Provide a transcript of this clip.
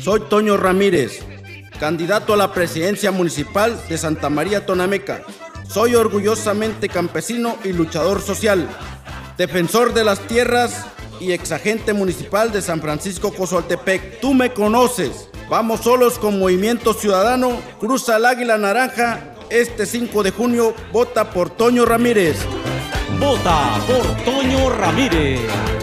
Soy Toño Ramírez, candidato a la presidencia municipal de Santa María Tonameca. Soy orgullosamente campesino y luchador social, defensor de las tierras y exagente municipal de San Francisco Cozoaltepec. Tú me conoces. Vamos solos con Movimiento Ciudadano. Cruza el águila naranja. Este 5 de junio, vota por Toño Ramírez. Vota por Toño Ramírez.